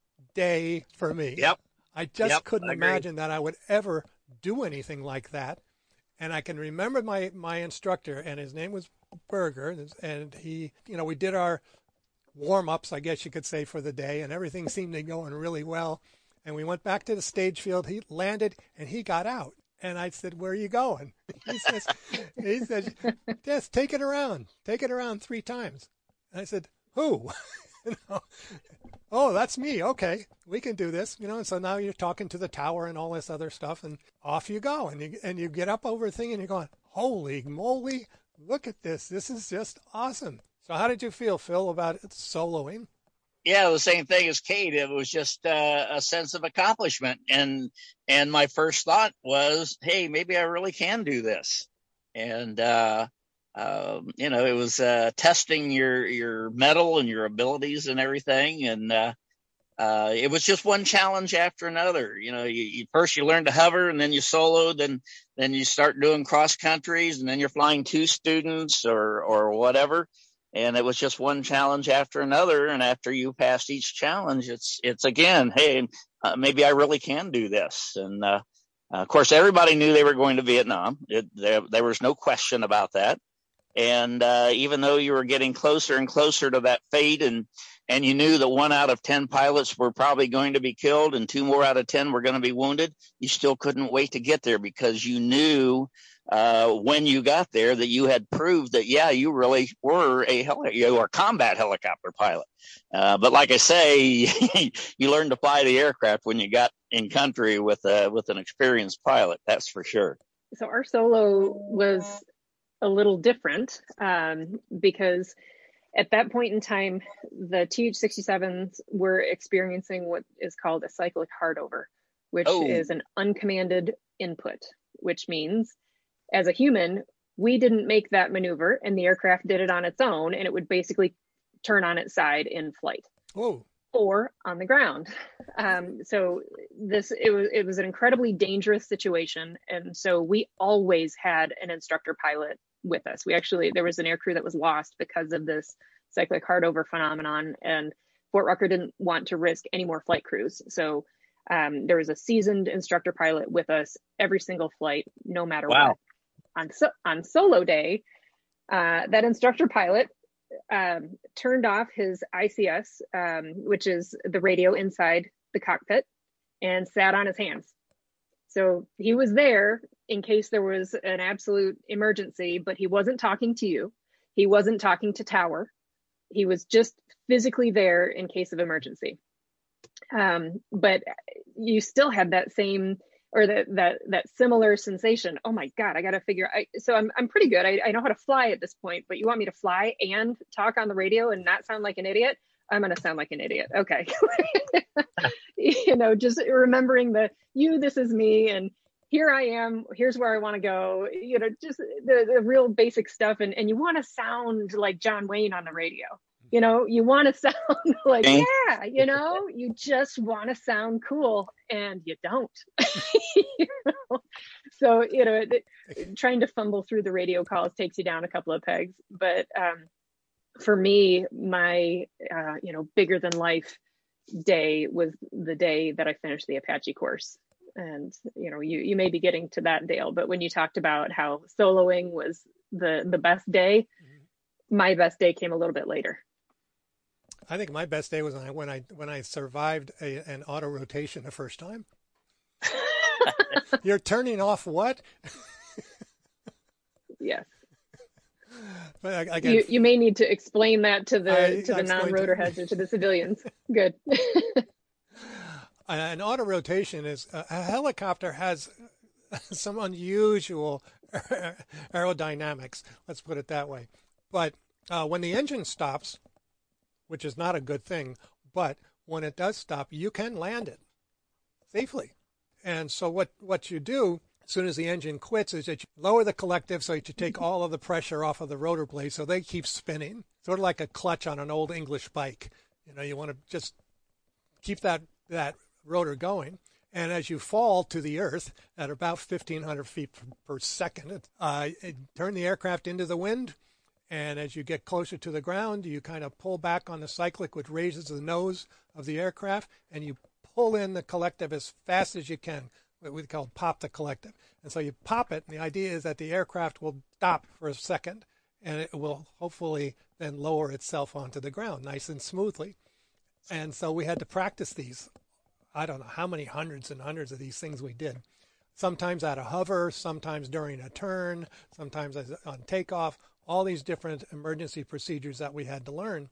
day for me. Yep. I just yep, couldn't I imagine that I would ever do anything like that. And I can remember my, my instructor, and his name was Berger, and he, you know, we did our warm-ups, I guess you could say, for the day, and everything seemed to be going really well. And we went back to the stage field. He landed, and he got out. And I said, "Where are you going?" He says, he said, "Just take it around. Take it around three times." And I said, "Who?" You know, "Oh, that's me. Okay, we can do this." You know, and so now you're talking to the tower and all this other stuff, and off you go. And you, and you get up over a thing, and you're going, "Holy moly, look at this. This is just awesome." So how did you feel, Phil, about soloing? Yeah, the same thing as Kate. It was just uh, a sense of accomplishment. And and my first thought was, hey, maybe I really can do this. And, uh, uh, you know, it was uh, testing your, your mettle and your abilities and everything. And uh, uh, it was just one challenge after another. You know, you, you first you learn to hover, and then you soloed, and then you start doing cross countries, and then you're flying two students or or whatever. And it was just one challenge after another. And after you passed each challenge, it's, it's again, hey, uh, maybe I really can do this. And, uh, uh, of course, everybody knew they were going to Vietnam. It, there, there was no question about that. And, uh, even though you were getting closer and closer to that fate, and, and you knew that one out of ten pilots were probably going to be killed and two more out of ten were going to be wounded, you still couldn't wait to get there, because you knew Uh, when you got there that you had proved that, yeah, you really were a heli- you were a combat helicopter pilot. Uh, but like I say, you learned to fly the aircraft when you got in country with a, with an experienced pilot. That's for sure. So our solo was a little different um, because at that point in time, the T H sixty-sevens were experiencing what is called a cyclic hardover, which Oh. is an uncommanded input, which means as a human, we didn't make that maneuver, and the aircraft did it on its own, and it would basically turn on its side in flight. Oh. Or on the ground. Um, so this it was it was an incredibly dangerous situation, and so we always had an instructor pilot with us. We actually there was an aircrew that was lost because of this cyclic hardover phenomenon, and Fort Rucker didn't want to risk any more flight crews. So um, there was a seasoned instructor pilot with us every single flight, no matter Wow. what. On so, on solo day, uh, that instructor pilot um, turned off his I C S, um, which is the radio inside the cockpit, and sat on his hands. So he was there in case there was an absolute emergency, but he wasn't talking to you. He wasn't talking to tower. He was just physically there in case of emergency. Um, but you still had that same or that that that similar sensation. Oh my God, I got to figure. I, so I'm I'm pretty good. I, I know how to fly at this point. But you want me to fly and talk on the radio and not sound like an idiot? I'm going to sound like an idiot. Okay, you know, just remembering the you. This is me, and here I am, here's where I want to go, you know, just the, the real basic stuff. And, and you want to sound like John Wayne on the radio. You know, you want to sound like, yeah, you know, you just want to sound cool, and you don't. You know? So, you know, it, trying to fumble through the radio calls takes you down a couple of pegs. But um, for me, my, uh, you know, bigger than life day was the day that I finished the Apache course. And, you know, you, you may be getting to that, Dale, but when you talked about how soloing was the, the best day, my best day came a little bit later. I think my best day was when I when I, when I survived a, an auto rotation the first time. You're turning off what? Yes. But again, you, you may need to explain that to the I, to the non-rotor heads or to the civilians. Good. An auto rotation is a helicopter has some unusual aerodynamics. Let's put it that way. But uh, when the engine stops, which is not a good thing, but when it does stop, you can land it safely. And so what, what you do as soon as the engine quits is that you lower the collective so that you take all of the pressure off of the rotor blades so they keep spinning, sort of like a clutch on an old English bike. You know, you want to just keep that, that rotor going. And as you fall to the earth at about fifteen hundred feet per second, uh, turn the aircraft into the wind. And as you get closer to the ground, you kind of pull back on the cyclic, which raises the nose of the aircraft, and you pull in the collective as fast as you can, what we call pop the collective. And so you pop it, and the idea is that the aircraft will stop for a second, and it will hopefully then lower itself onto the ground nice and smoothly. And so we had to practice these. I don't know how many hundreds and hundreds of these things we did. Sometimes at a hover, sometimes during a turn, sometimes on takeoff, all these different emergency procedures that we had to learn.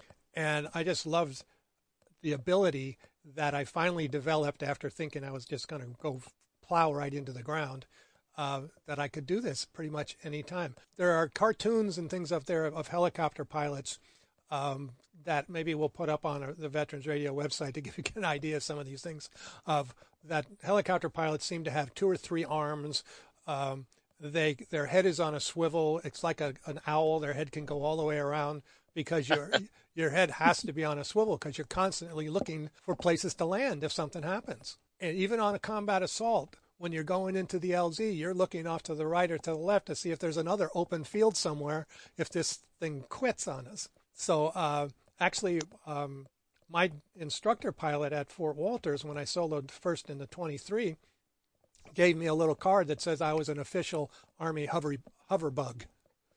And I just loved the ability that I finally developed after thinking I was just going to go plow right into the ground, uh, that I could do this pretty much any time. There are cartoons and things up there of, of helicopter pilots um, that maybe we'll put up on the Veterans Radio website to give you an idea of some of these things, of that helicopter pilots seem to have two or three arms. Um, They their head is on a swivel. It's like a, an owl. Their head can go all the way around because your your head has to be on a swivel because you're constantly looking for places to land if something happens. And even on a combat assault, when you're going into the L Z, you're looking off to the right or to the left to see if there's another open field somewhere if this thing quits on us. So uh, actually, um, my instructor pilot at Fort Walters, when I soloed first in the twenty-three, gave me a little card that says I was an official Army hover hover bug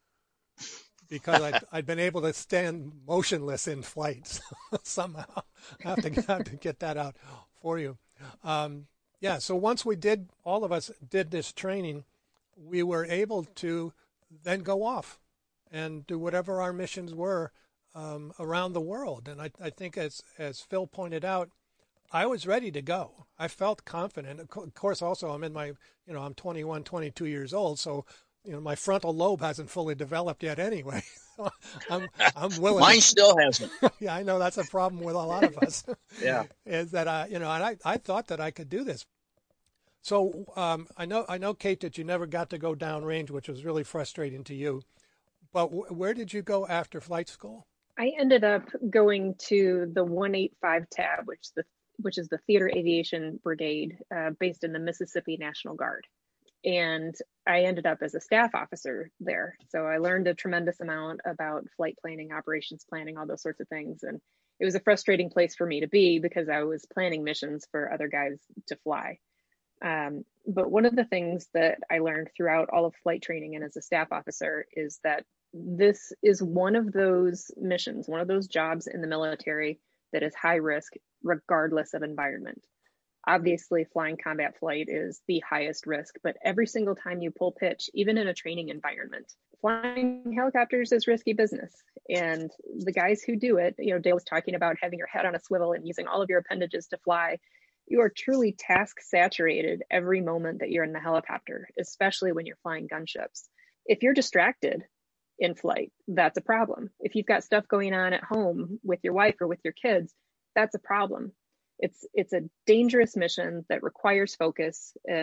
because I'd, I'd been able to stand motionless in flight somehow. I have to, have to get that out for you. Um, yeah, so once we did, all of us did this training, we were able to then go off and do whatever our missions were um, around the world. And I, I think as, as Phil pointed out, I was ready to go. I felt confident. Of course, also I'm in my, you know, I'm twenty-one, twenty-two years old. So, you know, my frontal lobe hasn't fully developed yet anyway. So I'm, I'm willing. Mine to, still hasn't. Yeah, I know that's a problem with a lot of us. Yeah. Is that I, you know, and I, I thought that I could do this. So um, I know, I know, Kate, that you never got to go downrange, which was really frustrating to you. But w- where did you go after flight school? I ended up going to the one eighty-five tab, which the which is the Theater Aviation Brigade, uh, based in the Mississippi National Guard. And I ended up as a staff officer there. So I learned a tremendous amount about flight planning, operations planning, all those sorts of things. And it was a frustrating place for me to be because I was planning missions for other guys to fly. Um, but one of the things that I learned throughout all of flight training and as a staff officer is that this is one of those missions, one of those jobs in the military that is high risk regardless of environment. Obviously, flying combat flight is the highest risk, but every single time you pull pitch, even in a training environment, flying helicopters is risky business. And the guys who do it, you know, Dale was talking about having your head on a swivel and using all of your appendages to fly. You are truly task saturated every moment that you're in the helicopter, especially when you're flying gunships. If you're distracted in flight, that's a problem. If you've got stuff going on at home with your wife or with your kids, that's a problem. It's it's a dangerous mission that requires focus. And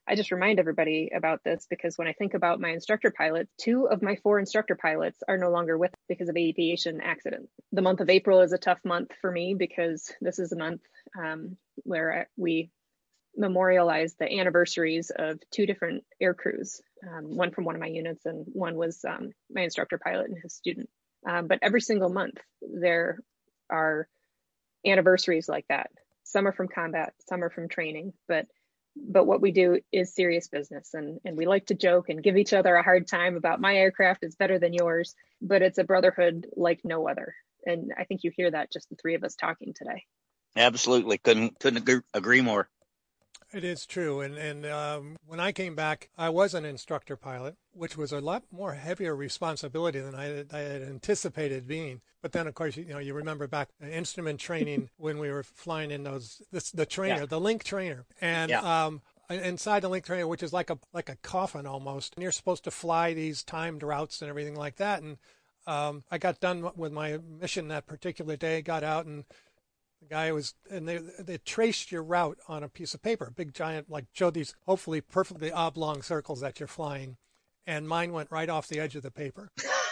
I just remind everybody about this because when I think about my instructor pilots, two of my four instructor pilots are no longer with because of aviation accident. The month of April is a tough month for me because this is a month um, where we memorialize the anniversaries of two different air crews, um, one from one of my units and one was um, my instructor pilot and his student. Um, but every single month there are anniversaries like that. Some are from combat, some are from training, but but what we do is serious business, and, and we like to joke and give each other a hard time about my aircraft is better than yours, but it's a brotherhood like no other. And I think you hear that just the three of us talking today. Absolutely. Couldn't, couldn't agree, agree more. It is true. And, and um, when I came back, I was an instructor pilot, which was a lot more heavier responsibility than I had, I had anticipated being. But then, of course, you, you know, you remember back uh, instrument training when we were flying in those, this, the trainer, yeah. the Link trainer. And yeah. um, inside the Link trainer, which is like a like a coffin almost, and you're supposed to fly these timed routes and everything like that. And um, I got done with my mission that particular day, got out, and the guy was, and they they traced your route on a piece of paper, a big giant, like showed these hopefully perfectly oblong circles that you're flying, and mine went right off the edge of the paper.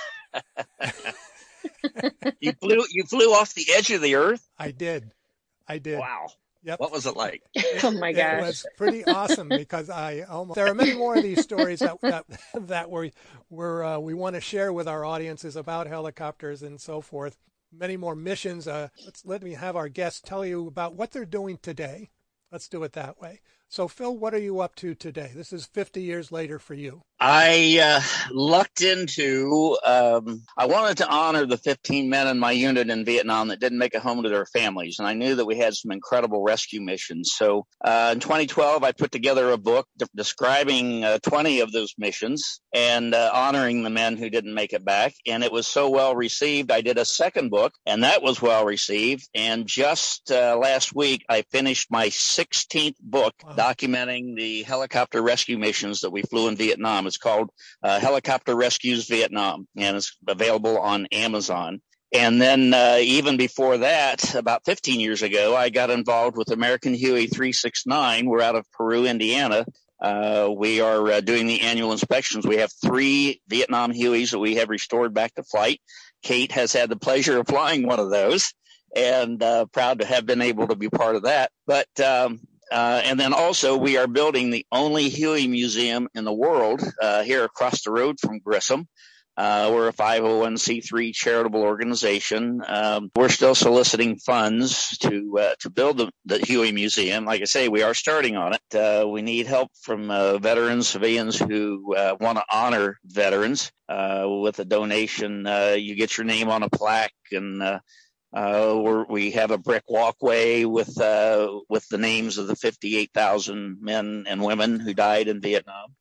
you flew you flew off the edge of the earth? I did, I did. Wow. Yep. What was it like? Oh my gosh! It was pretty awesome because I almost. There are many more of these stories that that that we we're uh, we want to share with our audiences about helicopters and so forth. Many more missions. Uh, let's let me have our guests tell you about what they're doing today. Let's do it that way. So, Phil, what are you up to today? This is fifty years later for you. I uh, lucked into, um, I wanted to honor the fifteen men in my unit in Vietnam that didn't make it home to their families. And I knew that we had some incredible rescue missions. So uh, in twenty twelve, I put together a book de- describing uh, twenty of those missions and uh, honoring the men who didn't make it back. And it was so well received. I did a second book, and that was well received. And just uh, last week, I finished my sixteenth book. Wow. Documenting the helicopter rescue missions that we flew in Vietnam. It's called uh, Helicopter Rescues Vietnam, and it's available on Amazon. And then uh, even before that, about fifteen years ago, I got involved with American Huey three sixty-nine. We're out of Peru, Indiana. Uh, we are uh, doing the annual inspections. We have three Vietnam Hueys that we have restored back to flight. Kate has had the pleasure of flying one of those, and uh, proud to have been able to be part of that. But um, Uh, and then also we are building the only Huey museum in the world uh, here across the road from Grissom. Uh, we're a five oh one c three charitable organization. Um, we're still soliciting funds to uh, to build the, the Huey Museum. Like I say, we are starting on it. Uh, we need help from uh, veterans, civilians who uh, want to honor veterans uh, with a donation. Uh, you get your name on a plaque, and uh, Uh, we're, we have a brick walkway with uh, with the names of the fifty-eight thousand men and women who died in Vietnam.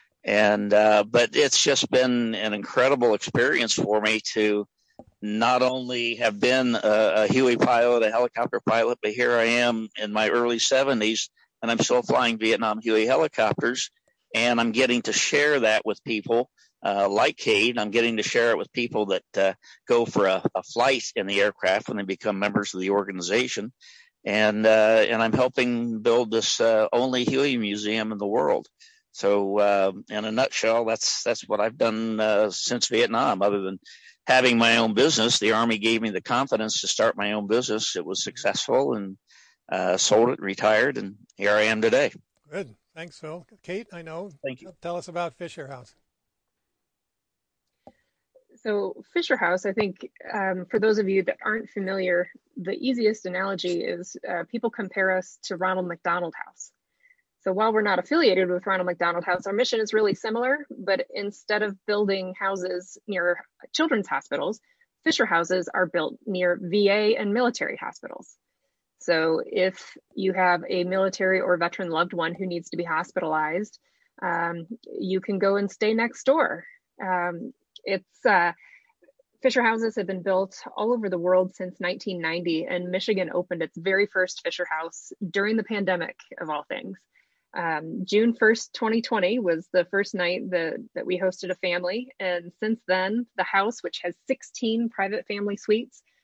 And uh, but it's just been an incredible experience for me to not only have been a, a Huey pilot, a helicopter pilot, but here I am in my early seventies, and I'm still flying Vietnam Huey helicopters, and I'm getting to share that with people. Uh, like Kate, I'm getting to share it with people that uh, go for a, a flight in the aircraft when they become members of the organization. And uh, and I'm helping build this uh, only Huey museum in the world. So uh, in a nutshell, that's that's what I've done uh, since Vietnam. Other than having my own business, the Army gave me the confidence to start my own business. It was successful, and uh, sold it, retired, and here I am today. Good. Thanks, Phil. Kate, I know. Thank you. Tell us about Fisher House. So Fisher House, I think um, for those of you that aren't familiar, the easiest analogy is uh, people compare us to Ronald McDonald House. So while we're not affiliated with Ronald McDonald House, our mission is really similar, but instead of building houses near children's hospitals, Fisher houses are built near V A and military hospitals. So if you have a military or veteran loved one who needs to be hospitalized, um, you can go and stay next door. Um, It's uh, Fisher houses have been built all over the world since nineteen ninety, and Michigan opened its very first Fisher house during the pandemic, of all things. Um, June first, twenty twenty was the first night that, that we hosted a family. And since then, the house, which has sixteen private family suites,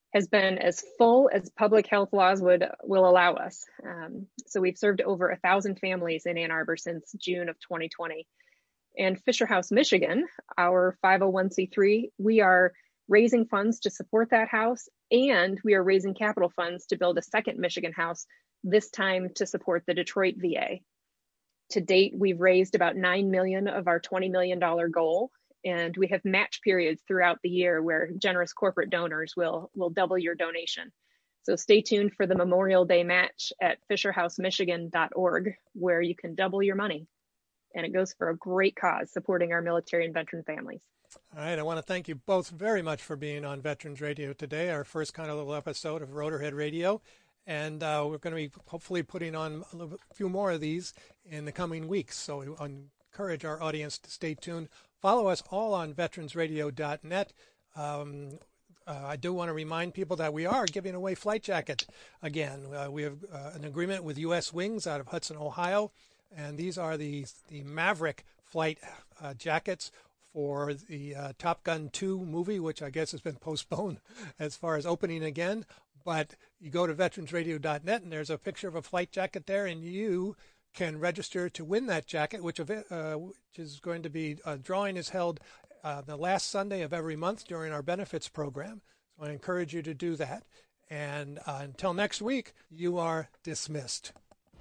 has been as full as public health laws would will allow us. Um, so we've served over a thousand families in Ann Arbor since June of twenty twenty. And Fisher House Michigan, our five oh one c three, we are raising funds to support that house, and we are raising capital funds to build a second Michigan house, this time to support the Detroit V A. To date, we've raised about nine million dollars of our twenty million dollars goal, and we have match periods throughout the year where generous corporate donors will, will double your donation. So stay tuned for the Memorial Day match at fisher house michigan dot org, where you can double your money. And it goes for a great cause, supporting our military and veteran families. All right, I want to thank you both very much for being on Veterans Radio today, our first kind of little episode of Rotorhead Radio. And uh, we're going to be hopefully putting on a, little, a few more of these in the coming weeks. So we encourage our audience to stay tuned. Follow us all on veterans radio dot net. Um, uh, I do want to remind people that we are giving away flight jackets again. Uh, we have uh, an agreement with U S Wings out of Hudson, Ohio. And these are the, the Maverick flight uh, jackets for the uh, Top Gun two movie, which I guess has been postponed as far as opening again. But you go to veterans radio dot net, and there's a picture of a flight jacket there, and you can register to win that jacket, which, uh, which is going to be, uh, drawing is held uh, the last Sunday of every month during our benefits program. So I encourage you to do that. And uh, until next week, you are dismissed.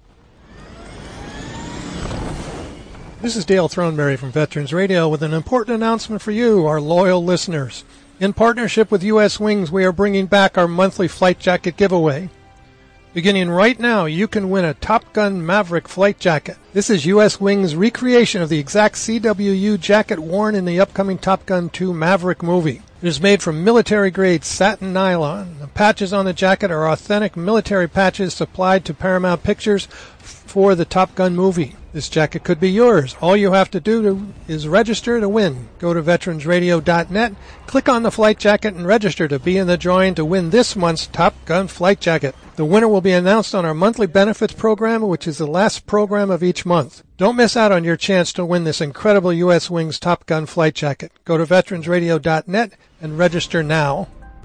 This is Dale Throneberry from Veterans Radio with an important announcement for you, our loyal listeners. In partnership with U S Wings, we are bringing back our monthly flight jacket giveaway. Beginning right now, you can win a Top Gun Maverick flight jacket. This is U S Wings' recreation of the exact C W U jacket worn in the upcoming Top Gun two Maverick movie. It is made from military-grade satin nylon. The patches on the jacket are authentic military patches supplied to Paramount Pictures for the Top Gun movie. This jacket could be yours. All you have to do to, is register to win. Go to veterans radio dot net, click on the flight jacket, and register to be in the drawing to win this month's Top Gun flight jacket. The winner will be announced on our monthly benefits program, which is the last program of each month. Don't miss out on your chance to win this incredible U S Wings Top Gun flight jacket. Go to veterans radio dot net and register now.